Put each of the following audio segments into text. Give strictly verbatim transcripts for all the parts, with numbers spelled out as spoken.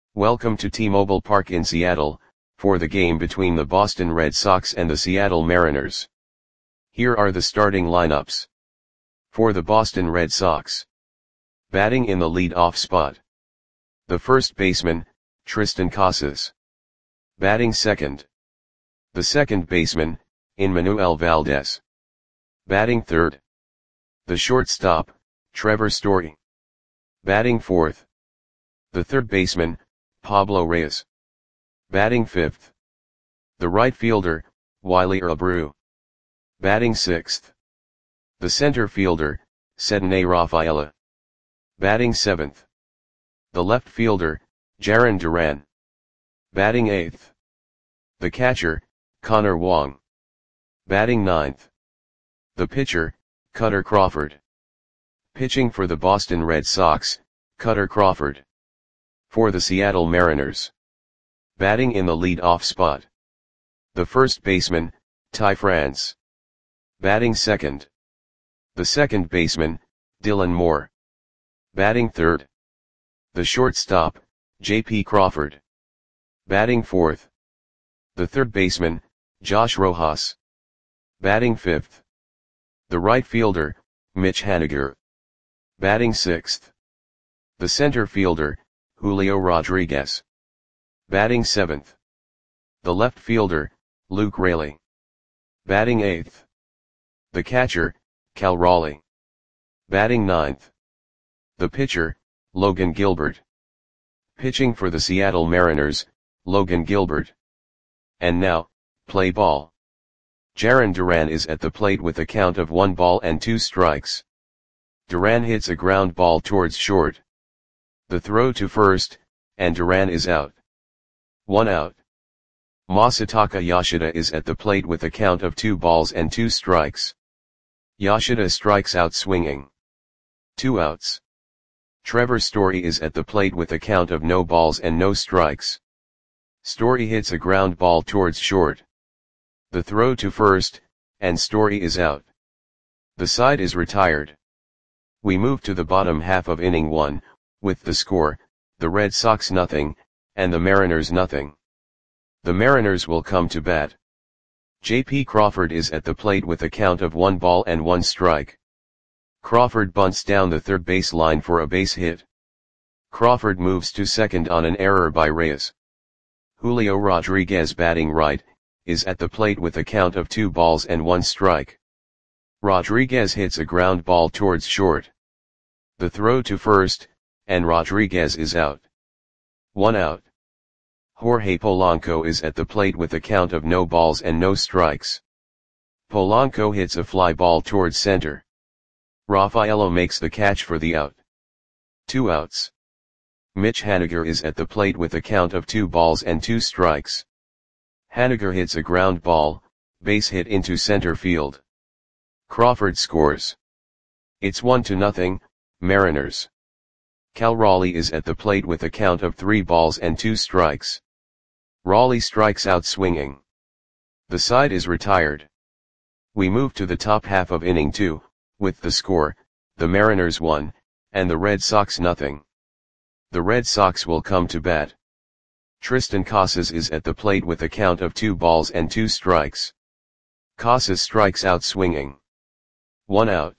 Welcome to T-Mobile Park in Seattle, for the game between the Boston Red Sox and the Seattle Mariners. Here are the starting lineups. For the Boston Red Sox. Batting in the lead-off spot. The first baseman, Triston Casas. Batting second. The second baseman, Enmanuel Valdez. Batting third. The shortstop, Trevor Story. Batting fourth. The third baseman, Pablo Reyes. Batting fifth. The right fielder, Wilyer Abreu. Batting sixth. The center fielder, Ceddanne Rafaela. Batting seventh. The left fielder, Jarren Duran. Batting eighth. The catcher, Connor Wong. Batting ninth. The pitcher, Kutter Crawford. Pitching for the Boston Red Sox, Kutter Crawford. For the Seattle Mariners. Batting in the lead-off spot. The first baseman, Ty France. Batting second. The second baseman, Dylan Moore. Batting third. The shortstop, J P Crawford. Batting fourth. The third baseman, Josh Rojas. Batting fifth. The right fielder, Mitch Haniger. Batting sixth. The center fielder, Julio Rodriguez. Batting seventh. The left fielder, Luke Raley. Batting eighth. The catcher, Cal Raleigh. Batting ninth. The pitcher, Logan Gilbert. Pitching for the Seattle Mariners, Logan Gilbert. And now, play ball. Jarren Duran is at the plate with a count of one ball and two strikes. Duran hits a ground ball towards short. The throw to first, and Duran is out. One out. Masataka Yoshida is at the plate with a count of two balls and two strikes. Yoshida strikes out swinging. Two outs. Trevor Story is at the plate with a count of no balls and no strikes. Story hits a ground ball towards short. The throw to first, and Story is out. The side is retired. We move to the bottom half of inning one, with the score, the Red Sox nothing, and the Mariners nothing. The Mariners will come to bat. J P Crawford is at the plate with a count of one ball and one strike. Crawford bunts down the third base line for a base hit. Crawford moves to second on an error by Reyes. Julio Rodriguez, batting right, is at the plate with a count of two balls and one strike. Rodriguez hits a ground ball towards short. The throw to first, and Rodriguez is out. One out. Jorge Polanco is at the plate with a count of no balls and no strikes. Polanco hits a fly ball towards center. Rafaela makes the catch for the out. Two outs. Mitch Haniger is at the plate with a count of two balls and two strikes. Haniger hits a ground ball, base hit into center field. Crawford scores. It's one to nothing, Mariners. Cal Raleigh is at the plate with a count of three balls and two strikes. Raleigh strikes out swinging. The side is retired. We move to the top half of inning two, with the score, the Mariners one, and the Red Sox nothing. The Red Sox will come to bat. Triston Casas is at the plate with a count of two balls and two strikes. Casas strikes out swinging. One out.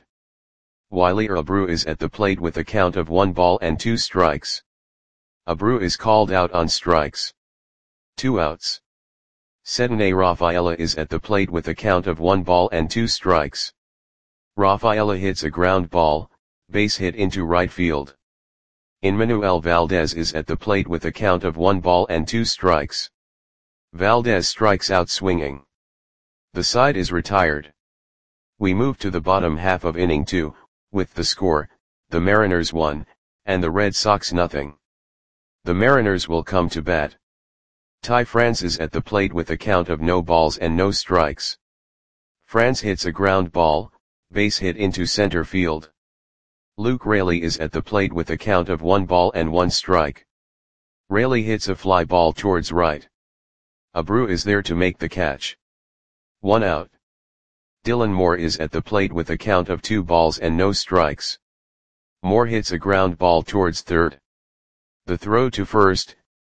Wilyer Abreu is at the plate with a count of one ball and two strikes. Abreu is called out on strikes. Two outs. Ceddanne Rafaela is at the plate with a count of one ball and two strikes. Rafaela hits a ground ball, base hit into right field. Enmanuel Valdez is at the plate with a count of one ball and two strikes. Valdez strikes out swinging. The side is retired. We move to the bottom half of inning two, with the score, the Mariners one, and the Red Sox nothing. The Mariners will come to bat. Ty France is at the plate with a count of no balls and no strikes. France hits a ground ball, base hit into center field. Luke Raley is at the plate with a count of one ball and one strike. Raley hits a fly ball towards right. Abreu is there to make the catch. One out. Dylan Moore is at the plate with a count of two balls and no strikes. Moore hits a ground ball towards third. The throw to first,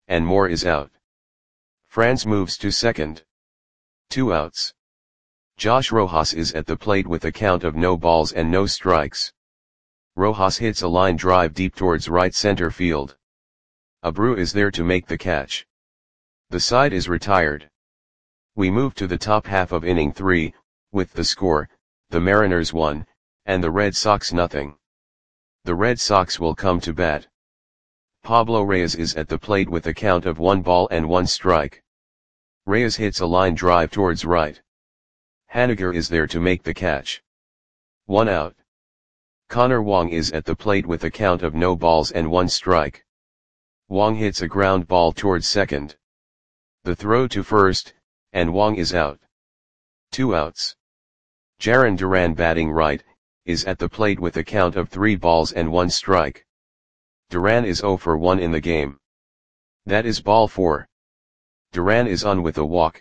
and Moore is out. Franz moves to second. Two outs. Josh Rojas is at the plate with a count of no balls and no strikes. Rojas hits a line drive deep towards right center field. Abreu is there to make the catch. The side is retired. We move to the top half of inning three, with the score, the Mariners one, and the Red Sox nothing. The Red Sox will come to bat. Pablo Reyes is at the plate with a count of one ball and one strike. Reyes hits a line drive towards right. Haniger is there to make the catch. One out. Connor Wong is at the plate with a count of no balls and one strike. Wong hits a ground ball towards second. The throw to first, and Wong is out. Two outs. Jarren Duran, batting right, is at the plate with a count of three balls and one strike. Duran is zero for one in the game. That is ball four. Duran is on with a walk.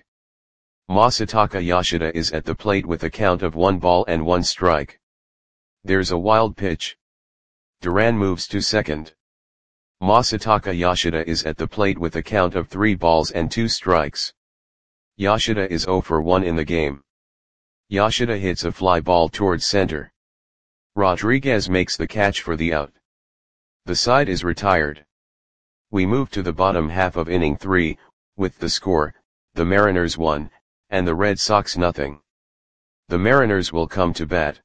Masataka Yoshida is at the plate with a count of one ball and one strike. There's a wild pitch. Duran moves to second. Masataka Yoshida is at the plate with a count of three balls and two strikes. Yoshida is zero for one in the game. Yoshida hits a fly ball towards center. Rodriguez makes the catch for the out. The side is retired. We move to the bottom half of inning three, with the score, the Mariners one, and the Red Sox nothing. The Mariners will come to bat.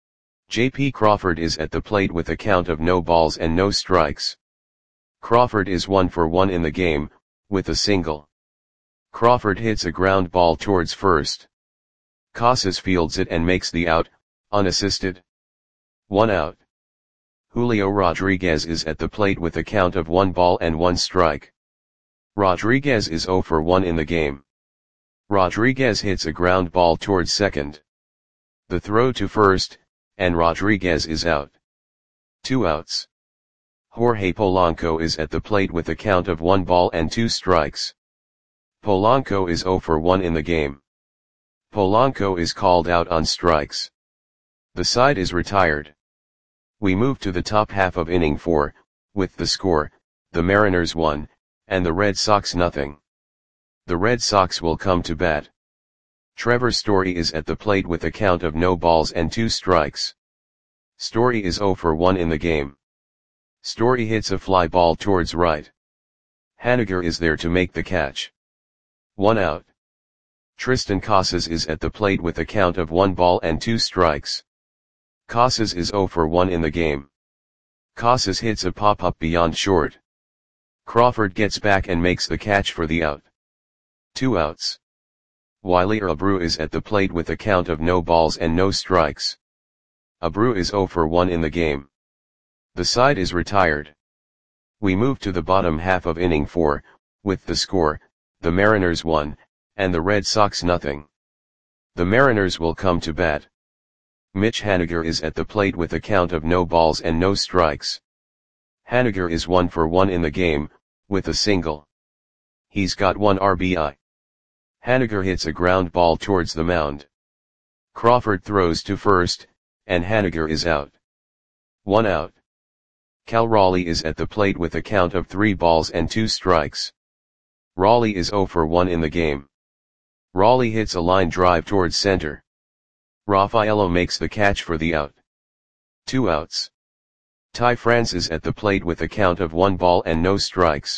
J P Crawford is at the plate with a count of no balls and no strikes. Crawford is one for one in the game, with a single. Crawford hits a ground ball towards first. Casas fields it and makes the out, unassisted. One out. Julio Rodriguez is at the plate with a count of one ball and one strike. Rodriguez is zero for one in the game. Rodriguez hits a ground ball towards second. The throw to first, and Rodriguez is out. Two outs. Jorge Polanco is at the plate with a count of one ball and two strikes. Polanco is zero for one in the game. Polanco is called out on strikes. The side is retired. We move to the top half of inning four, with the score, the Mariners one, and the Red Sox nothing. The Red Sox will come to bat. Trevor Story is at the plate with a count of no balls and two strikes. Story is zero for one in the game. Story hits a fly ball towards right. Haniger is there to make the catch. One out. Tristan Casas is at the plate with a count of one ball and two strikes. Casas is zero for one in the game. Casas hits a pop-up beyond short. Crawford gets back and makes the catch for the out. Two outs. Wilyer Abreu is at the plate with a count of no balls and no strikes. Abreu is zero for one in the game. The side is retired. We move to the bottom half of inning four, with the score, the Mariners one, and the Red Sox nothing. The Mariners will come to bat. Mitch Haniger is at the plate with a count of no balls and no strikes. Haniger is one for one in the game, with a single. He's got one R B I. Haniger hits a ground ball towards the mound. Crawford throws to first, and Haniger is out. One out. Cal Raleigh is at the plate with a count of three balls and two strikes. Raleigh is zero for one in the game. Raleigh hits a line drive towards center. Rafaelo makes the catch for the out. Two outs. Ty France is at the plate with a count of one ball and no strikes.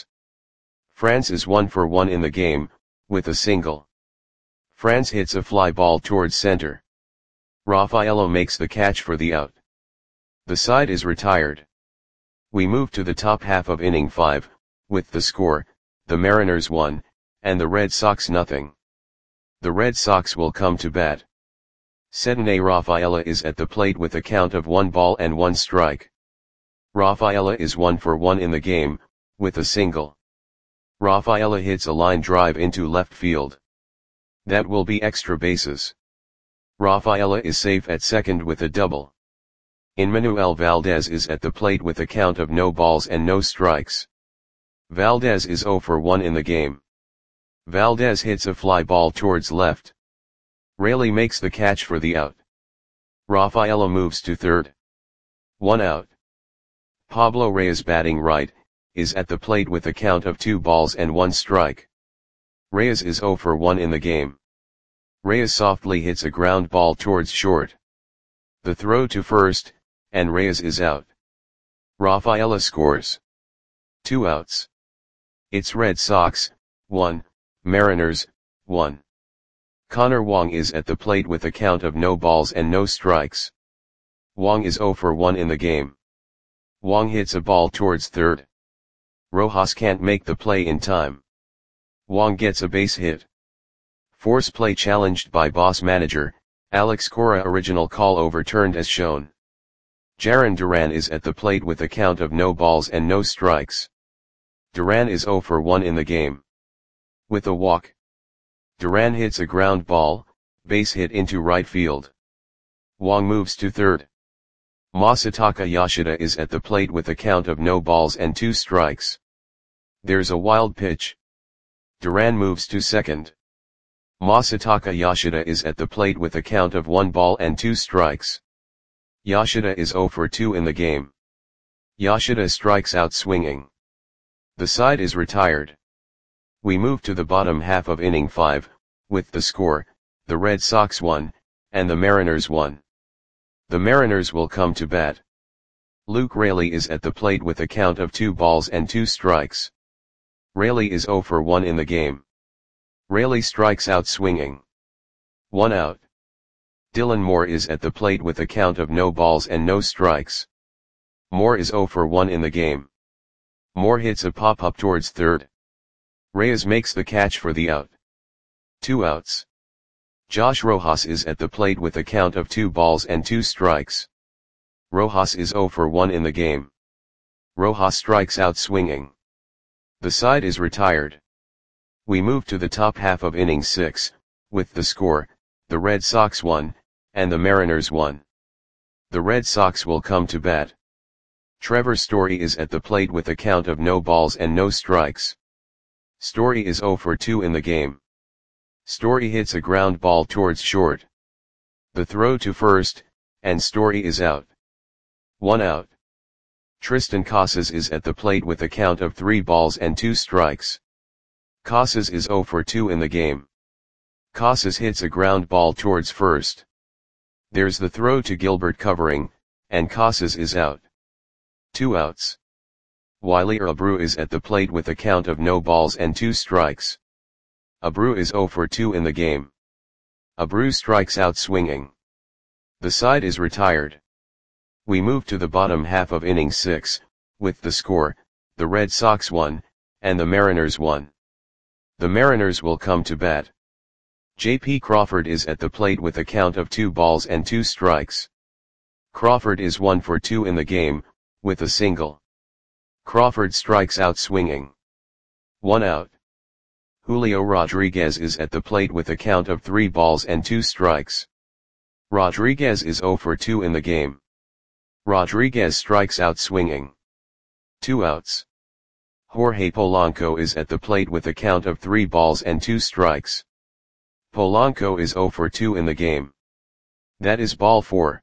France is one for one in the game, with a single. France hits a fly ball towards center. Rafaelo makes the catch for the out. The side is retired. We move to the top half of inning five, with the score, the Mariners one, and the Red Sox nothing. The Red Sox will come to bat. Cedinne Rafaela is at the plate with a count of one ball and one strike. Rafaela is one for one in the game, with a single. Rafaela hits a line drive into left field. That will be extra bases. Rafaela is safe at second with a double. Emmanuel Valdez is at the plate with a count of no balls and no strikes. Valdez is zero for one in the game. Valdez hits a fly ball towards left. Raley makes the catch for the out. Rafaela moves to third. One out. Pablo Reyes, batting right, is at the plate with a count of two balls and one strike. Reyes is zero for one in the game. Reyes softly hits a ground ball towards short. The throw to first, and Reyes is out. Rafaela scores. Two outs. It's Red Sox, one, Mariners, one. Connor Wong is at the plate with a count of no balls and no strikes. Wong is zero for one in the game. Wong hits a ball towards third. Rojas can't make the play in time. Wong gets a base hit. Force play challenged by boss manager, Alex Cora. Original call overturned as shown. Jarren Duran is at the plate with a count of no balls and no strikes. Duran is zero for one in the game. With a walk, Duran hits a ground ball, base hit into right field. Wong moves to third. Masataka Yoshida is at the plate with a count of no balls and two strikes. There's a wild pitch. Duran moves to second. Masataka Yoshida is at the plate with a count of one ball and two strikes. Yoshida is zero for two in the game. Yoshida strikes out swinging. The side is retired. We move to the bottom half of inning five, with the score, the Red Sox won, and the Mariners won. The Mariners will come to bat. Luke Raley is at the plate with a count of two balls and two strikes. Raley is zero for one in the game. Raley strikes out swinging. One out. Dylan Moore is at the plate with a count of no balls and no strikes. Moore is zero for one in the game. Moore hits a pop-up towards third. Reyes makes the catch for the out. Two outs. Josh Rojas is at the plate with a count of two balls and two strikes. Rojas is zero for one in the game. Rojas strikes out swinging. The side is retired. We move to the top half of inning six, with the score, the Red Sox won, and the Mariners won. The Red Sox will come to bat. Trevor Story is at the plate with a count of no balls and no strikes. Story is zero for two in the game. Story hits a ground ball towards short. The throw to first, and Story is out. One out. Tristan Casas is at the plate with a count of three balls and two strikes. Casas is zero for two in the game. Casas hits a ground ball towards first. There's the throw to Gilbert covering, and Casas is out. Two outs. Wiley Abreu is at the plate with a count of no balls and two strikes. Abreu is zero for two in the game. Abreu strikes out swinging. The side is retired. We move to the bottom half of inning six, with the score, the Red Sox won, and the Mariners won. The Mariners will come to bat. J P Crawford is at the plate with a count of two balls and two strikes. Crawford is one for two in the game, with a single. Crawford strikes out swinging. One out. Julio Rodriguez is at the plate with a count of three balls and two strikes. Rodriguez is zero for two in the game. Rodriguez strikes out swinging. Two outs. Jorge Polanco is at the plate with a count of three balls and two strikes. Polanco is zero for two in the game. That is ball four.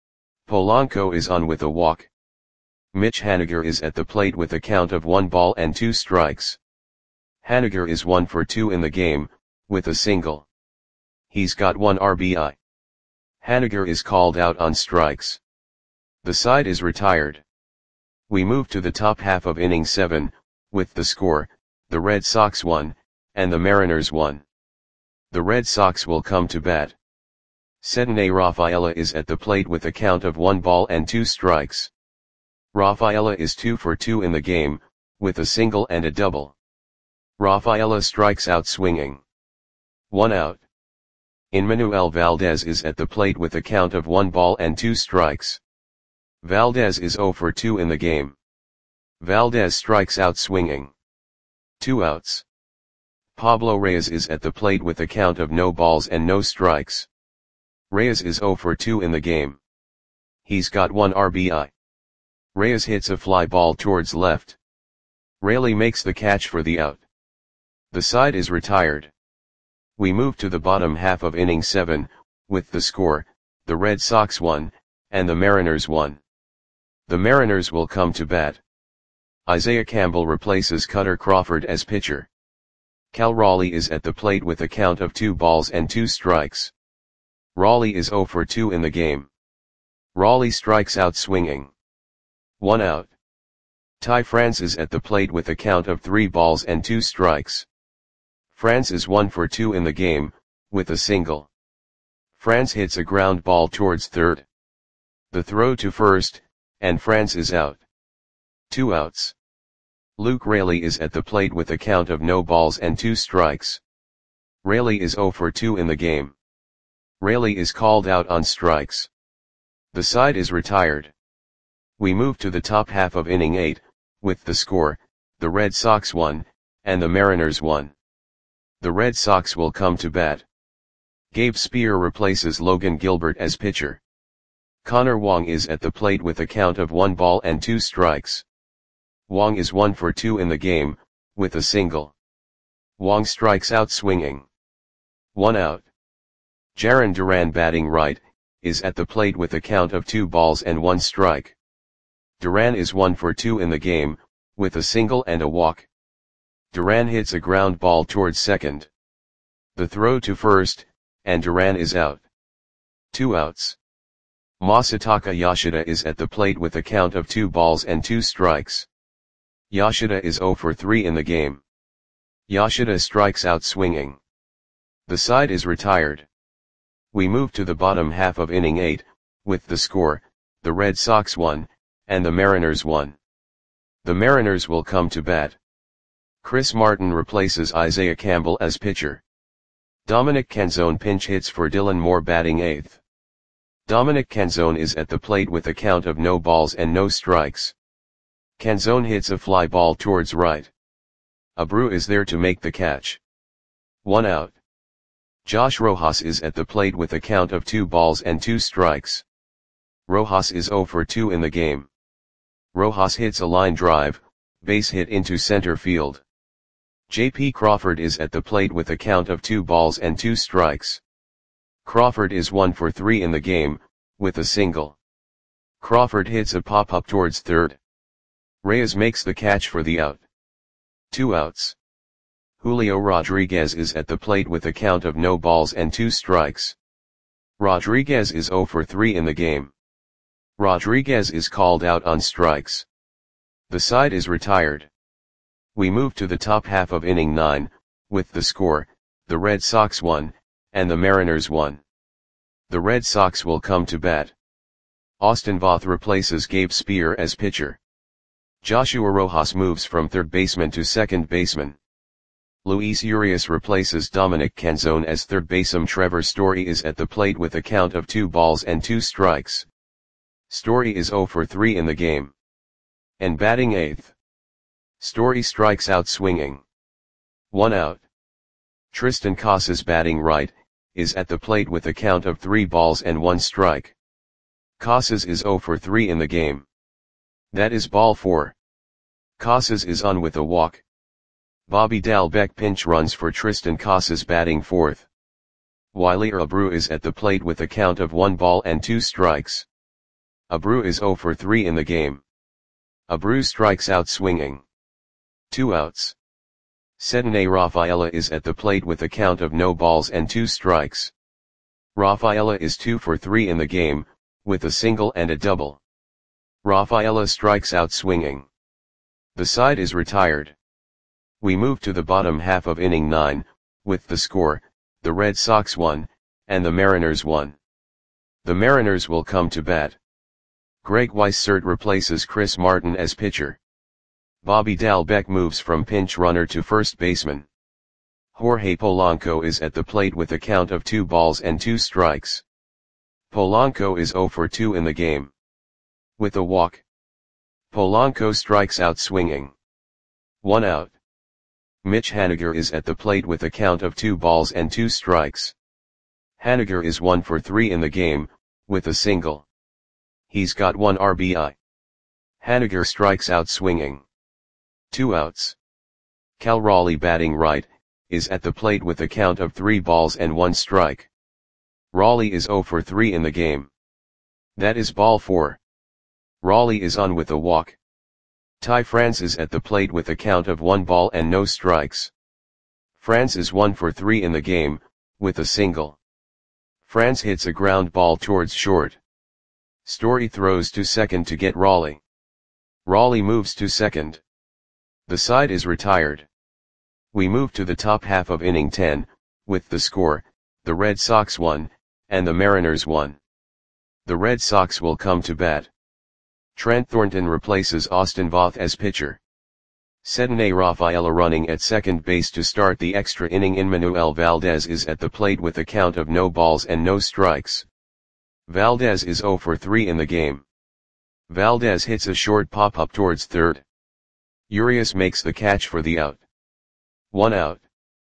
Polanco is on with a walk. Mitch Haniger is at the plate with a count of one ball and two strikes. Haniger is one for two in the game, with a single. He's got one R B I. Haniger is called out on strikes. The side is retired. We move to the top half of inning seven, with the score, the Red Sox won, and the Mariners won. The Red Sox will come to bat. Cedinne Rafaela is at the plate with a count of one ball and two strikes. Rafaela is two for two in the game, with a single and a double. Rafaela strikes out swinging. One out. Enmanuel Valdez is at the plate with a count of one ball and two strikes. Valdez is zero for two in the game. Valdez strikes out swinging. Two outs. Pablo Reyes is at the plate with a count of no balls and no strikes. Reyes is zero for two in the game. He's got one R B I. Reyes hits a fly ball towards left. Raley makes the catch for the out. The side is retired. We move to the bottom half of inning seven, with the score, the Red Sox won, and the Mariners won. The Mariners will come to bat. Isaiah Campbell replaces Cutter Crawford as pitcher. Cal Raleigh is at the plate with a count of two balls and two strikes. Raleigh is oh for two in the game. Raleigh strikes out swinging. One out. Ty France is at the plate with a count of three balls and two strikes. France is one for two in the game, with a single. France hits a ground ball towards third. The throw to first, and France is out. Two outs. Luke Raley is at the plate with a count of no balls and two strikes. Raley is oh for two in the game. Raley is called out on strikes. The side is retired. We move to the top half of inning eight, with the score, the Red Sox won, and the Mariners won. The Red Sox will come to bat. Gabe Spear replaces Logan Gilbert as pitcher. Connor Wong is at the plate with a count of one ball and two strikes. Wong is one for two in the game, with a single. Wong strikes out swinging. One out. Jarren Duran, batting right, is at the plate with a count of two balls and one strike. Duran is one for two in the game, with a single and a walk. Duran hits a ground ball towards second. The throw to first, and Duran is out. Two outs. Masataka Yoshida is at the plate with a count of two balls and two strikes. Yoshida is oh for three in the game. Yoshida strikes out swinging. The side is retired. We move to the bottom half of inning eight, with the score, the Red Sox won, and the Mariners won. The Mariners will come to bat. Chris Martin replaces Isaiah Campbell as pitcher. Dominic Canzone pinch hits for Dylan Moore, batting eighth. Dominic Canzone is at the plate with a count of no balls and no strikes. Canzone hits a fly ball towards right. Abreu is there to make the catch. One out. Josh Rojas is at the plate with a count of two balls and two strikes. Rojas is oh for two in the game. Rojas hits a line drive, base hit into center field. J P Crawford is at the plate with a count of two balls and two strikes. Crawford is one for three in the game, with a single. Crawford hits a pop-up towards third. Reyes makes the catch for the out. Two outs. Julio Rodriguez is at the plate with a count of no balls and two strikes. Rodriguez is oh for three in the game. Rodriguez is called out on strikes. The side is retired. We move to the top half of inning nine, with the score, the Red Sox won, and the Mariners won. The Red Sox will come to bat. Austin Voth replaces Gabe Spear as pitcher. Joshua Rojas moves from third baseman to second baseman. Luis Urias replaces Dominic Canzone as third baseman. Trevor Story is at the plate with a count of two balls and two strikes. Story is oh for three in the game. And batting eighth. Story strikes out swinging. One out. Tristan Casas, batting right, is at the plate with a count of three balls and one strike. Casas is oh for three in the game. That is ball four. Casas is on with a walk. Bobby Dalbec pinch runs for Tristan Casas, batting fourth. Wilyer Abreu is at the plate with a count of one ball and two strikes. Abreu is oh for three in the game. Abreu strikes out swinging. Two outs. Cedney Rafaela is at the plate with a count of no balls and two strikes. Rafaela is two for three in the game, with a single and a double. Rafaela strikes out swinging. The side is retired. We move to the bottom half of inning nine, with the score, the Red Sox won, and the Mariners won. The Mariners will come to bat. Greg Weissert replaces Chris Martin as pitcher. Bobby Dalbec moves from pinch runner to first baseman. Jorge Polanco is at the plate with a count of two balls and two strikes. Polanco is oh for two in the game. With a walk. Polanco strikes out swinging. One out. Mitch Haniger is at the plate with a count of two balls and two strikes. Haniger is one for three in the game, with a single. He's got one R B I. Haniger strikes out swinging. Two outs. Cal Raleigh, batting right, is at the plate with a count of three balls and one strike. Raleigh is oh for three in the game. That is ball four. Raleigh is on with a walk. Ty France is at the plate with a count of one ball and no strikes. France is one for three in the game, with a single. France hits a ground ball towards short. Story throws to second to get Raleigh. Raleigh moves to second. The side is retired. We move to the top half of inning ten, with the score, the Red Sox won, and the Mariners won. The Red Sox will come to bat. Trent Thornton replaces Austin Voth as pitcher. Cedinne Rafaela running at second base to start the extra inning. Manuel Valdez is at the plate with a count of no balls and no strikes. Valdez is zero for three in the game. Valdez hits a short pop-up towards third. Urias makes the catch for the out. One out.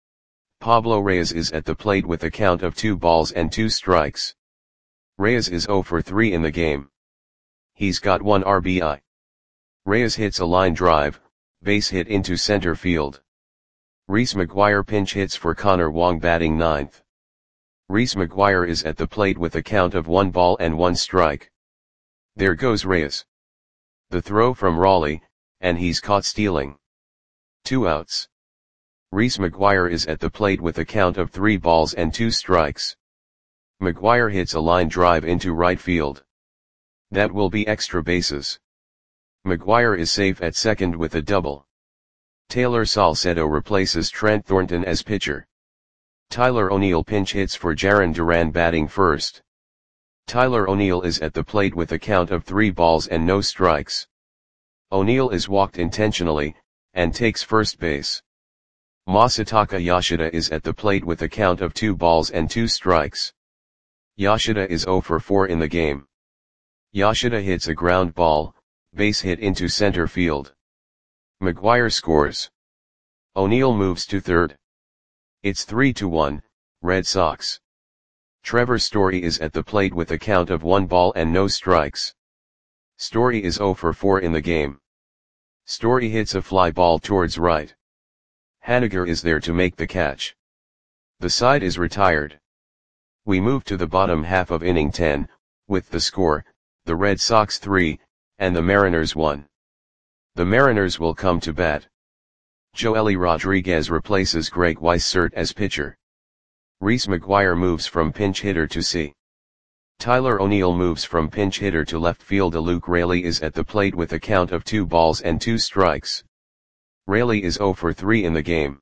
Pablo Reyes is at the plate with a count of two balls and two strikes. Reyes is zero for three in the game. He's got one R B I. Reyes hits a line drive, base hit into center field. Reese McGuire pinch hits for Connor Wong batting ninth. Reese McGuire is at the plate with a count of one ball and one strike. There goes Reyes. The throw from Raleigh, and he's caught stealing. Two outs. Reese McGuire is at the plate with a count of three balls and two strikes. McGuire hits a line drive into right field. That will be extra bases. McGuire is safe at second with a double. Taylor Salcedo replaces Trent Thornton as pitcher. Tyler O'Neill pinch hits for Jarren Duran batting first. Tyler O'Neill is at the plate with a count of three balls and no strikes. O'Neill is walked intentionally, and takes first base. Masataka Yoshida is at the plate with a count of two balls and two strikes. Yoshida is zero for four in the game. Yoshida hits a ground ball, base hit into center field. McGuire scores. O'Neill moves to third. It's three to one, Red Sox. Trevor Story is at the plate with a count of one ball and no strikes. Story is zero for four in the game. Story hits a fly ball towards right. Haniger is there to make the catch. The side is retired. We move to the bottom half of inning ten, with the score, the Red Sox three, and the Mariners one. The Mariners will come to bat. Joely Rodriguez replaces Greg Weissert as pitcher. Reese McGuire moves from pinch hitter to C. Tyler O'Neill moves from pinch hitter to left field. Luke Raley is at the plate with a count of two balls and two strikes. Raley is zero for three in the game.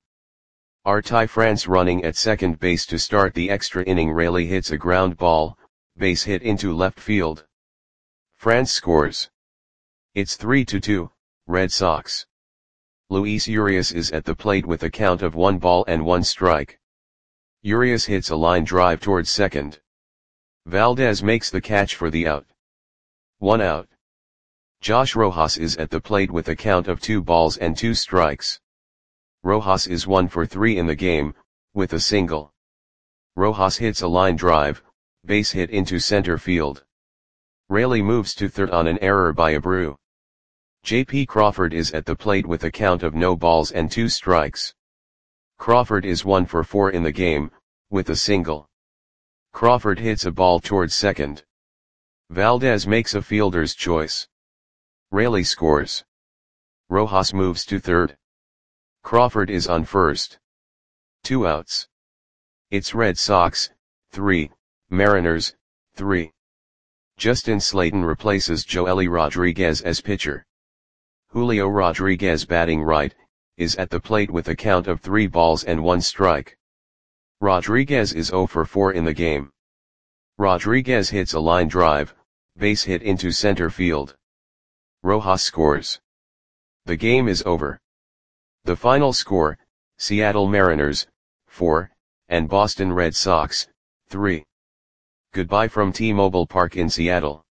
Ty France running at second base to start the extra inning. Raley hits a ground ball, base hit into left field. France scores. It's three to two, Red Sox. Luis Urias is at the plate with a count of one ball and one strike. Urias hits a line drive towards second. Valdez makes the catch for the out. One out. Josh Rojas is at the plate with a count of two balls and two strikes. Rojas is one for three in the game, with a single. Rojas hits a line drive, base hit into center field. Raley moves to third on an error by Abreu. J P Crawford is at the plate with a count of no balls and two strikes. Crawford is one for four in the game, with a single. Crawford hits a ball towards second. Valdez makes a fielder's choice. Raley scores. Rojas moves to third. Crawford is on first. Two outs. It's Red Sox, three, Mariners, three. Justin Slayton replaces Joely Rodriguez as pitcher. Julio Rodriguez batting right, is at the plate with a count of three balls and one strike. Rodriguez is zero for four in the game. Rodriguez hits a line drive, base hit into center field. Rojas scores. The game is over. The final score, Seattle Mariners, four, and Boston Red Sox, three. Goodbye from T-Mobile Park in Seattle.